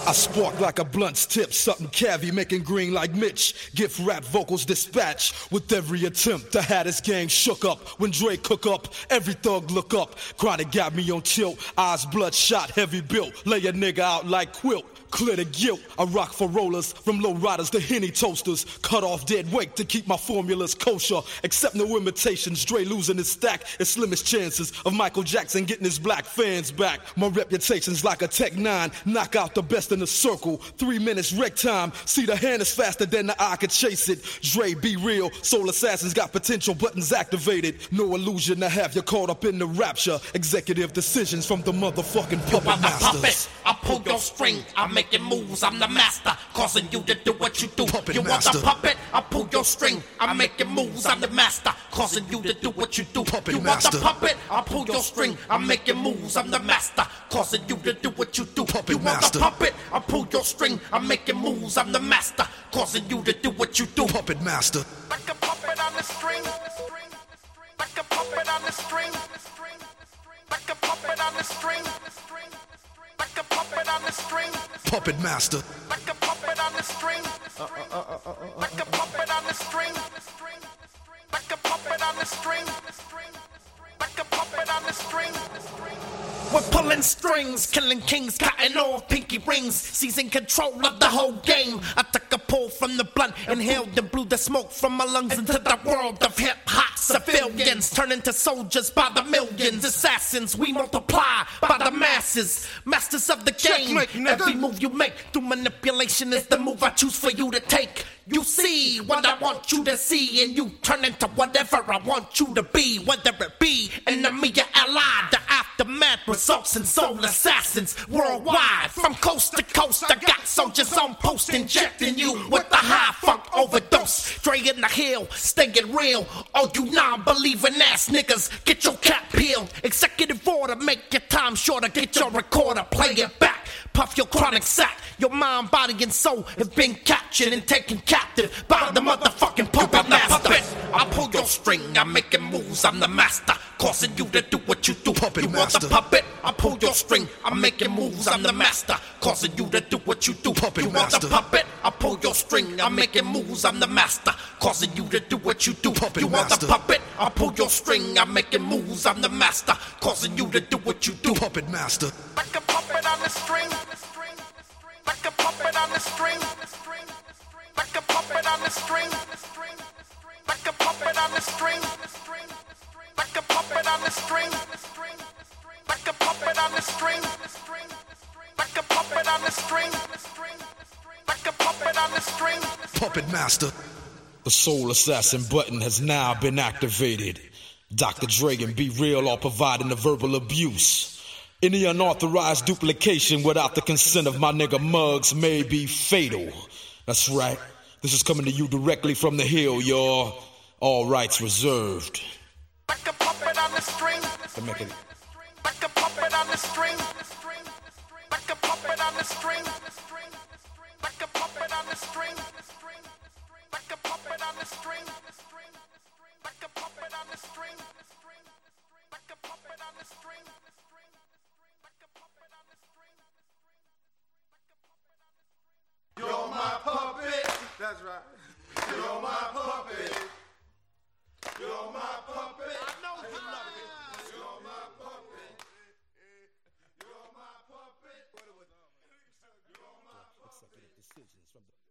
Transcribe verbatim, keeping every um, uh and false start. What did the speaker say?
I spark like a blunt's tip, something cavy, making green like Mitch. Gift rap vocals dispatch with every attempt to have this game shook up. When Dre cook up, every thug look up. Chronic got me on tilt, eyes bloodshot, heavy built. Lay a nigga out like quilt. Clear the guilt, I rock for rollers, from low riders to Henny toasters. Cut off dead weight to keep my formulas kosher. Accept no imitations, Dre losing his stack. It's slimmest chances of Michael Jackson getting his black fans back. My reputation's like a Tech nine, knock out the best in the circle. Three minutes wreck time, see the hand is faster than the eye could chase it. Dre, be real, Soul Assassins got potential buttons activated. No illusion to have you caught up in the rapture. Executive decisions from the motherfucking puppet masters. I pull your string, I making moves, I'm the master, causing you to do what you do. Puppet you master. want the puppet? I pull your string, I'm making moves, I'm the master, causing you to do what you do. Puppet you master. want the puppet? I pull your string, I'm making moves, I'm the master, causing you to do what you do. Puppet you want master. the puppet? I pull your string, I'm making moves, I'm the master, causing you to do what you do. Puppet master. Like a puppet on the string, like a puppet on the string, like a puppet on the string, like a puppet on the string. Puppet master. Like a puppet on the string. Like a puppet on the string. Like a puppet on the string. Like a puppet on the string. We're pulling strings, killing kings, cutting off pinky rings, seizing control of the whole game. I took a pull from the blunt, inhaled and blew the smoke from my lungs into the world of hip-hop. Civilians turn into soldiers by the millions. Assassins, we multiply by the masses. Masters of the game. Every move you make through manipulation is the move I choose for you to take. You see what I want you to see, and you turn into whatever I want you to be. Whether it be enemy or ally, the aftermath results in soul assassins worldwide. From coast to coast, I got soldiers on post injecting you with the high funk overdose. Dre in the hill, staying real. All you non-believing ass niggas, get your cap peeled. Executive order, make your time shorter. Get your recorder, play it back. Puff your chronic sack. Your mind, body, and soul have been captured and taken captive by the motherfucking puppet master. I pull your string, I'm making moves, I'm the master, causing you to do what you do. Puppet you master. want the puppet? I pull your string, I'm making moves, I'm the master, causing you to do what you do. Puppet you master. want the puppet? I pull your string, I'm making moves, I'm the master, causing you to do what you do. Puppet you want master. the puppet? I pull your string, I'm making moves, I'm the master, causing you to do what you do. Puppet master. Like a puppet on the string. Like a puppet on the string. Like a puppet on the string. Like a puppet on the string. Like a puppet on the string. Like a puppet on the string. Like a puppet on the string. Like a puppet on the string. Puppet master. The Soul Assassin button has now been activated. Doctor Dre and Be Real are providing the verbal abuse. Any unauthorized duplication without the consent of my nigga Muggs may be fatal. That's right. This is coming to you directly from the hill, y'all. All rights reserved. Like a puppet on the string. To make it. Like a puppet on the string. Like a puppet on the string. Like a puppet on the string. Like a puppet on the string. Like a puppet on the string. Like a puppet on the string. You're my puppet. That's right. You're my puppet. You're my puppet. I know how. You're my puppet. You're my puppet. You're my puppet.